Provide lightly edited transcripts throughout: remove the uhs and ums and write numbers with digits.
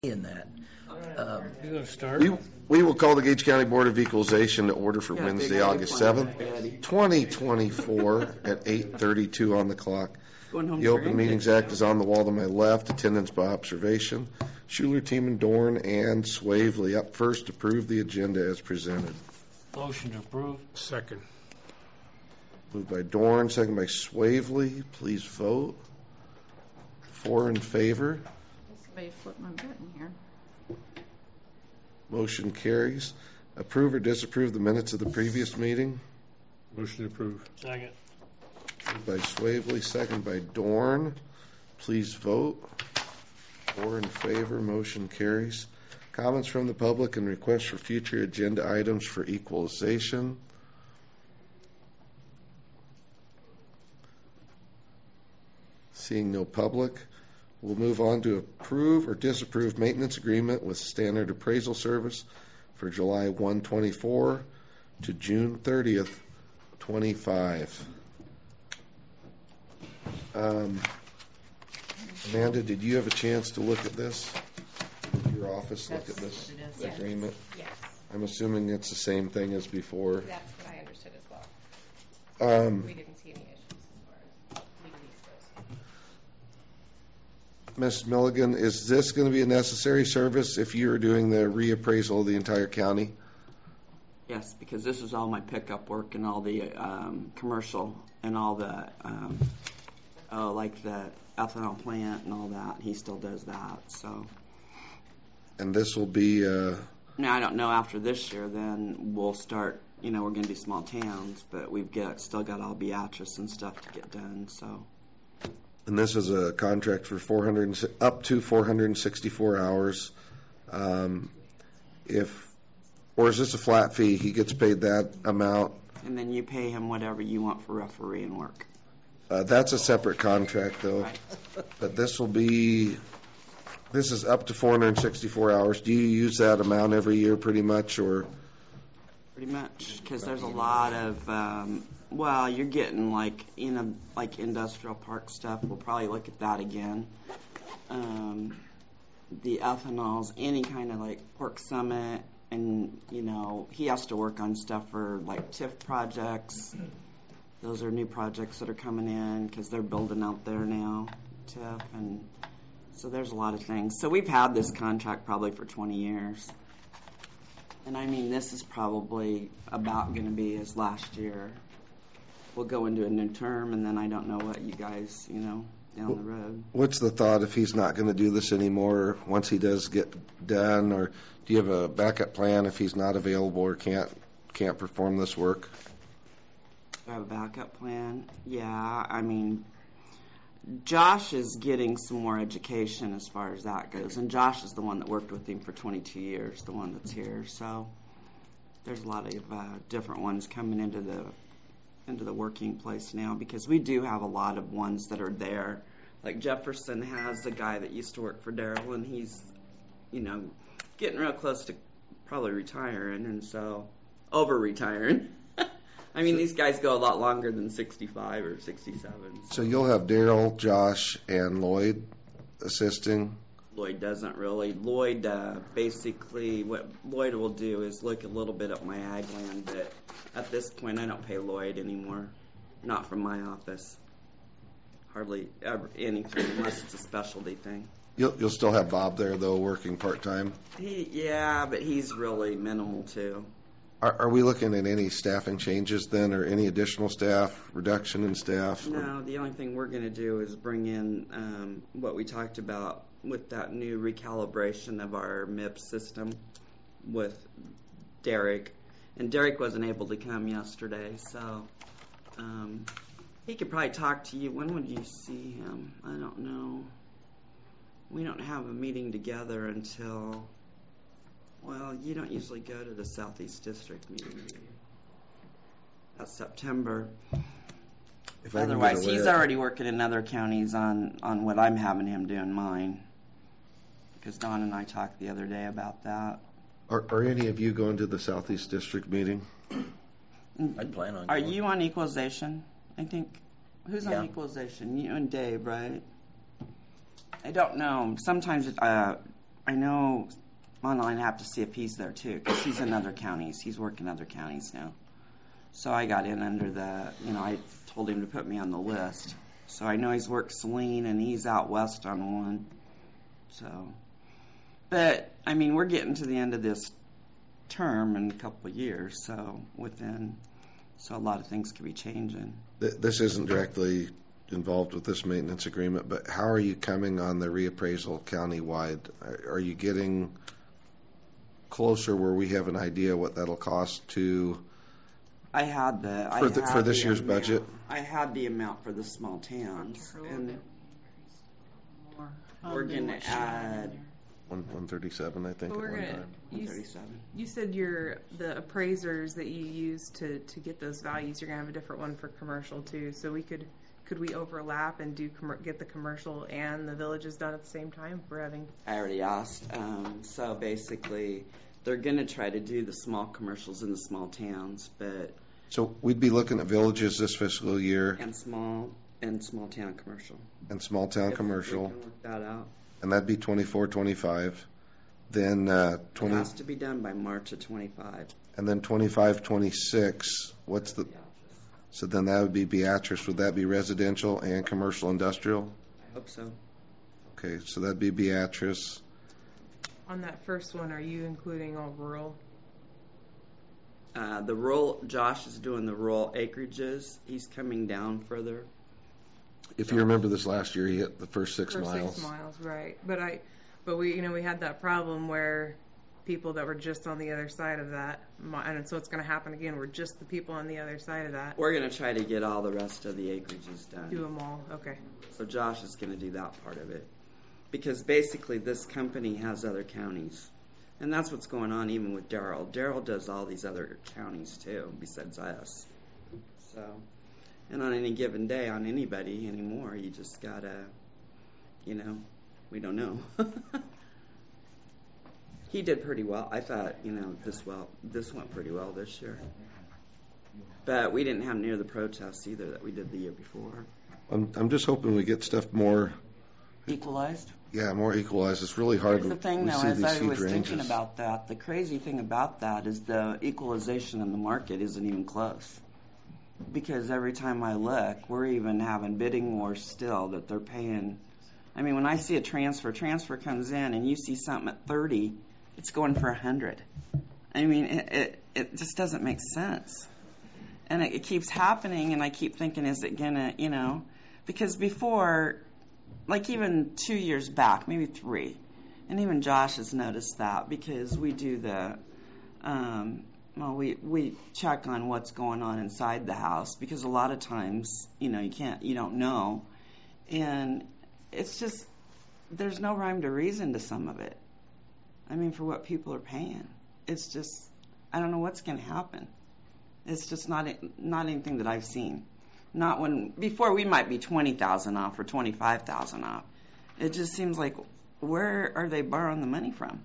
in that. You going to start? We will call the Gage County Board of Equalization to order for Yeah, Wednesday, big August plan, 7th, Daddy. 2024 at 8:32 on the clock. Going home The for Open Meetings grandkids. Act is on the wall to my left, attendance by observation. Schuler, Teeman, Dorn, and Swavely. Up first, approve the agenda as presented. Motion to approve. Second. Moved by Dorn, second by Swavely. Please vote. 4 in favor. Somebody flip my button here. Motion carries. Approve or disapprove the minutes of the previous meeting. Motion to approve. Second. Moved by Swavely, second by Dorn. Please vote. 4 in favor. Motion carries. Comments from the public and requests for future agenda items for equalization. Seeing no public, we'll move on to approve or disapprove maintenance agreement with Standard Appraisal Service for July 1/24 to June 30th, 25. Amanda, did you have a chance to look at this? Did your office look at this Yes. agreement? Yes, I'm assuming it's the same thing as before. that's what I understood as well. We didn't see any issues as far as legalese goes. Ms. Milligan, is this going to be a necessary service if you're doing the reappraisal of the entire county? Yes, because this is all my pickup work and all the commercial and all the, like the ethanol plant and all that. He still does that, so. And this will be, Now, I don't know after this year, then we'll start, we're going to be small towns, but we've still got all Beatrice and stuff to get done, so. and this is a contract for up to 464 hours. Or is this a flat fee? He gets paid that amount. And then you pay him whatever you want for refereeing work. That's a separate contract, though. Right. But this is up to 464 hours. Do you use that amount every year pretty much, or? Pretty much, because there's a lot of, you're getting like industrial park stuff. We'll probably look at that again. The ethanols, any kind of like Pork Summit, and he has to work on stuff for like TIF projects. Those are new projects that are coming in because they're building out there now, TIF, and so there's a lot of things. So we've had this contract probably for 20 years. And I mean, this is probably about going to be his last year. We'll go into a new term, and then I don't know what you guys, down the road. What's the thought if he's not going to do this anymore once he does get done, or do you have a backup plan if he's not available or can't perform this work? Do I have a backup plan? Yeah, I mean, Josh is getting some more education as far as that goes, and Josh is the one that worked with him for 22 years, the one that's here. So there's a lot of different ones coming into the working place now, because we do have a lot of ones that are there. Like Jefferson has a guy that used to work for Darrell, and he's getting real close to probably retiring, and so over-retiring. I mean, these guys go a lot longer than 65 or 67. So you'll have Darrell, Josh, and Lloyd assisting? Lloyd doesn't really. Lloyd, basically, what Lloyd will do is look a little bit at my ag land, but at this point, I don't pay Lloyd anymore. Not from my office. Hardly ever anything, unless it's a specialty thing. You'll still have Bob there, though, working part-time? Yeah, but he's really minimal, too. Are we looking at any staffing changes then, or any additional staff, reduction in staff? No, the only thing we're going to do is bring in what we talked about with that new recalibration of our MIPS system with Derek. And Derek wasn't able to come yesterday, so he could probably talk to you. When would you see him? I don't know. We don't have a meeting together until... Well, you don't usually go to the Southeast District meeting, do you? That's September. Otherwise, he's already working in other counties on what I'm having him do in mine. Because Don and I talked the other day about that. Are any of you going to the Southeast District meeting? I'd plan on Are going. you on equalization? I think. Who's Yeah. on equalization? You and Dave, right? I don't know. Sometimes I know online I have to see if he's there too, because he's in other counties. He's working other counties now. So I got in under the, I told him to put me on the list. So I know he's worked Saline and he's out west on one. So, but I mean, we're getting to the end of this term in a couple of years. So a lot of things could be changing. This isn't directly involved with this maintenance agreement, but how are you coming on the reappraisal countywide? Are you getting closer where we have an idea what that'll cost to? I had for this year's amount. budget. I had the amount for the small towns, and we're going to add 137, I think. But at one time. 137. You said the appraisers that you use to get those values, you're gonna have a different one for commercial too. So could we overlap and get the commercial and the villages done at the same time? We're having. I already asked. So basically, they're going to try to do the small commercials in the small towns, but So we'd be looking at villages this fiscal year and small town commercial. and small town If commercial, we can work that out. and that'd be 24, 25. Then It has to be done by March of 25. and then 25, 26. What's the? So then that would be Beatrice. Would that be residential and commercial industrial? I hope so. Okay, so that'd be Beatrice. On that first one, are you including all rural? The rural, Josh is doing the rural acreages. He's coming down further. If you remember this last year, he hit the first 6 For miles. 6 miles, right? But we had that problem where people that were just on the other side of that, and so it's going to happen again. We're just the people on the other side of that. We're going to try to get all the rest of the acreages done. Do them all, okay. So Josh is going to do that part of it. Because basically this company has other counties. And that's what's going on even with Darrell. Darrell does all these other counties too, besides us. So, and on any given day, on anybody anymore, you just got to, we don't know. He did pretty well. I thought, this went pretty well this year. But we didn't have near the protests either that we did the year before. I'm just hoping we get stuff more. Equalized? Yeah, more equalized. It's really hard. Here's the thing, we though, see as these I huge was thinking ranges. about that, the crazy thing about that is the equalization in the market isn't even close. Because every time I look, we're even having bidding wars still that they're paying. I mean, when I see a transfer comes in and you see something at 30, it's going for 100. I mean, it just doesn't make sense. And it keeps happening, and I keep thinking, is it going to, because before, like even 2 years back, maybe 3, and even Josh has noticed that because we do the, we check on what's going on inside the house because a lot of times, you don't know. And it's just, there's no rhyme to reason to some of it. I mean, for what people are paying. It's just, I don't know what's going to happen. It's just not anything that I've seen. Not when, before we might be 20,000 off or 25,000 off. It just seems like, where are they borrowing the money from?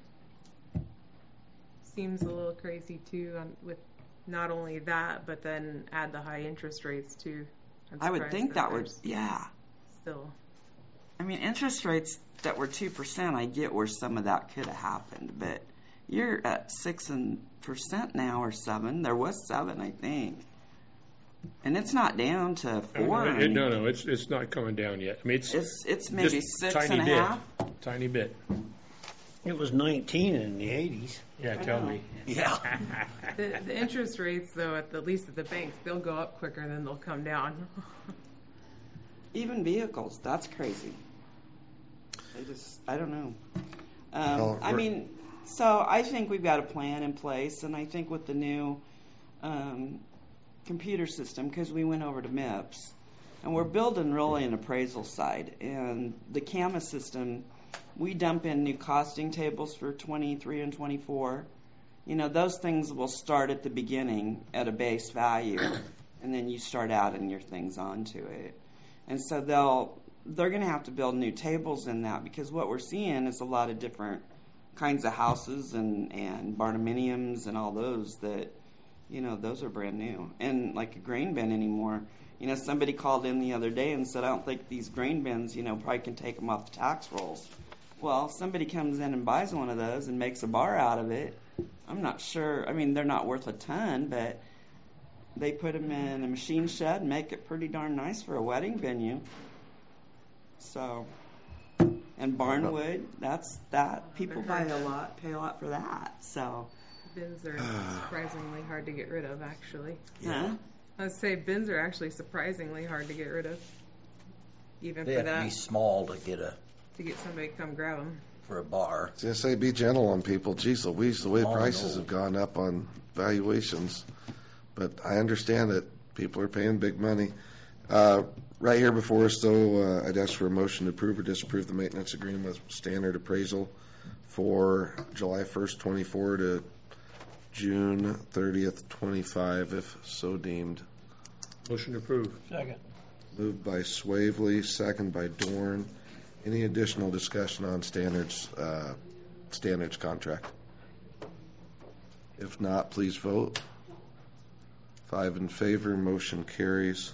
Seems a little crazy too, with not only that, but then add the high interest rates too. I would think that would, Still. I mean, interest rates that were 2%, I get where some of that could have happened, but you're at 6% now or 7%. There was 7%, I think. And it's not down to 4%. No, it's not coming down yet. I mean, It's maybe just 6.5%. Tiny bit. It was 19 in the 80s. Yeah, tell me. Yeah. The interest rates, though, at least at the banks, they'll go up quicker than they'll come down. Even vehicles, that's crazy. I don't know. I mean, so I think we've got a plan in place, and I think with the new computer system, because we went over to MIPS, and we're building really an appraisal side, and the CAMA system, we dump in new costing tables for 23 and 24. Those things will start at the beginning at a base value, and then you start adding your things onto it. And so they're going to have to build new tables in that, because what we're seeing is a lot of different kinds of houses and barndominiums and all those that, those are brand new. And like a grain bin anymore. Somebody called in the other day and said, I don't think these grain bins, probably can take them off the tax rolls. Well, somebody comes in and buys one of those and makes a bar out of it. I'm not sure. I mean, they're not worth a ton, but they put them in a machine shed and make it pretty darn nice for a wedding venue. So, and barnwood, that's that. People pay a lot for that. So, Bins are surprisingly hard to get rid of, actually. huh? I would say bins are actually surprisingly hard to get rid of, even They for have to be that, small to get to get somebody to come grab them. for a bar. Just say be gentle on people. Geez Louise, the way Oh, prices no. have gone up on valuations. But I understand that people are paying big money. Right here before us, though, I'd ask for a motion to approve or disapprove the maintenance agreement with Standard Appraisal for July 1st, 24 to June 30th, 25, if so deemed. Motion approved. Second. Moved by Swavely, second by Dorn. Any additional discussion on standards contract? If not, please vote. 5 in favor, motion carries.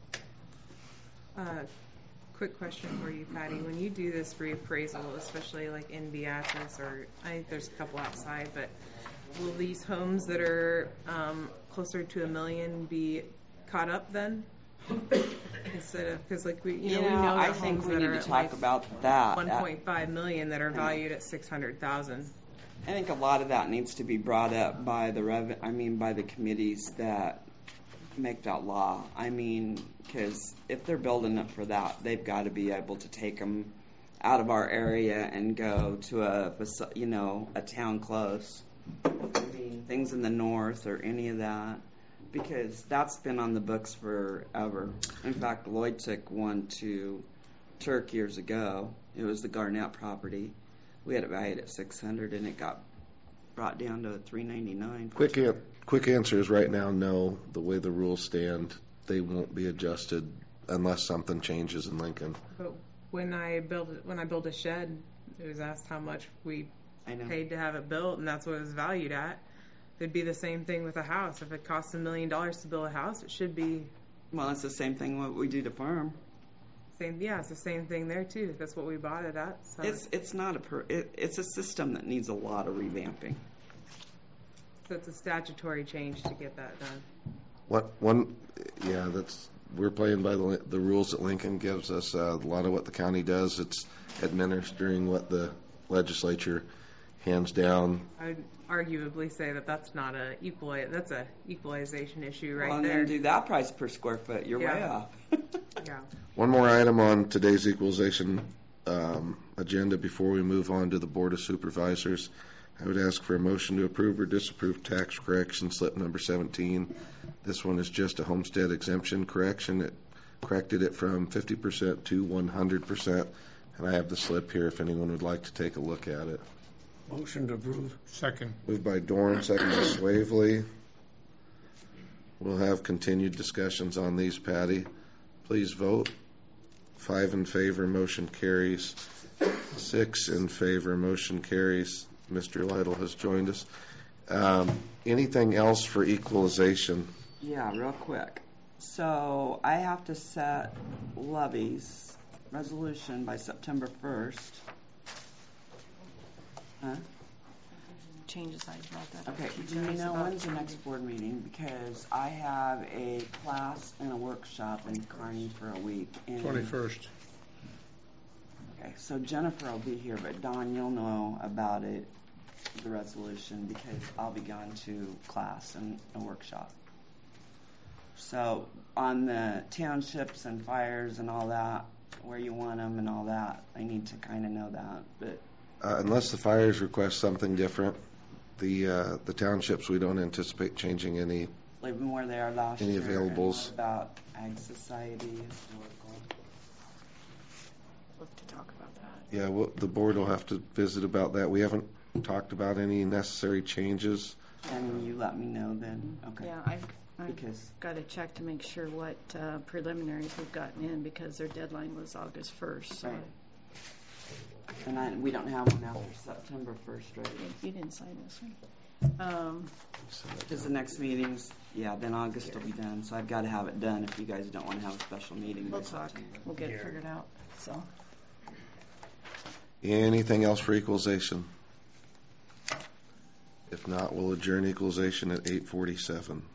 Quick question for you, Patty. When you do this reappraisal, especially like in Beatrice, or I think there's a couple outside, but will these homes that are closer to $1 million be caught up then? Instead of, because like we know I that think homes we that need are to at talk like about that. 1.5 million that are valued at 600,000. I think a lot of that needs to be brought up by by the committees that make that law. I mean, because if they're building up for that, they've got to be able to take them out of our area and go to a town close. I mean, things in the north or any of that, because that's been on the books forever. In fact, Lloyd took one to Turk years ago. It was the Garnett property. We had it valued at $600, and it got brought down to $399. Quick answer is right now, no. The way the rules stand, they won't be adjusted unless something changes in Lincoln. But when I build a shed, it was asked how much we I know. paid to have it built, and that's what it was valued at. It'd be the same thing with a house. If it costs $1 million to build a house, it should be Well, it's the same thing what we do to farm. same. Yeah, it's the same thing there too. That's what we bought it at. So It's not it's a system that needs a lot of revamping. so it's a statutory change to get that done. We're playing by the rules that Lincoln gives us. A lot of what the county does, it's administering what the legislature hands down. I'd arguably say that that's not that's a equalization issue right Well, and there. then do that price per square foot. You're way Yeah. off. Yeah. One more item on today's equalization agenda before we move on to the Board of Supervisors. I would ask for a motion to approve or disapprove tax correction slip number 17. This one is just a homestead exemption correction. It corrected it from 50% to 100%. And I have the slip here if anyone would like to take a look at it. Motion to approve. Second. Moved by Dorn, second by Swavely. We'll have continued discussions on these, Patty. Please vote. 5 in favor, motion carries. 6 in favor, motion carries. Mr. Lytle has joined us. Anything else for equalization? Yeah, real quick. So I have to set levies resolution by September 1st. Huh? Changes I brought that up. Okay, do you know when's the next board meeting? Because I have a class and a workshop in Kearney for a week. And 21st. Okay, so Jennifer will be here, but Dawn, you'll know about it, the resolution, because I'll be going to class and a workshop. So on the townships and fires and all that, where you want them and all that, I need to kind of know that. But Unless the fires request something different, the townships, we don't anticipate changing any. leave them where they are last Any year. availables? And what about Ag Society, historical? Look to talk about that. Yeah, the board will have to visit about that. We haven't talked about any necessary changes. And you let me know then. Okay. Yeah, I've Because got to check to make sure what preliminaries we've gotten in because their deadline was August 1st. So right. And we don't have one after September 1st, right? you didn't sign this one. Because the next meeting's, then August will be done. So I've got to have it done if you guys don't want to have a special meeting. by We'll talk. September. We'll get it figured out. So Anything else for equalization? If not, we'll adjourn equalization at 8:47.